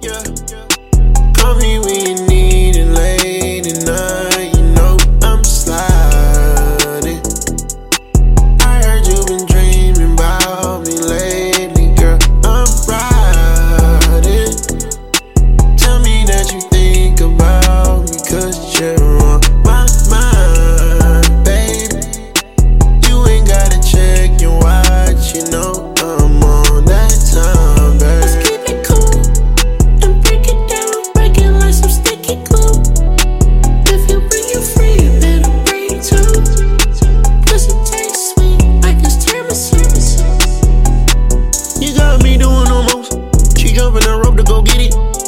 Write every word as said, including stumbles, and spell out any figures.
Yeah. Call me when you need it late at night. You know I'm sliding. I heard you been dreaming about me lately, girl. I'm riding. Tell me that you think about me, cause you're on my mind, baby. You ain't gotta check your watch, you know I'm on that time, baby. Let's keep it cool and break it down, break it like some sticky glue. If you bring it free, you better bring two. Pussy tastes sweet like this tiramisu. You got me doing the most. She jumping the rope to go get it.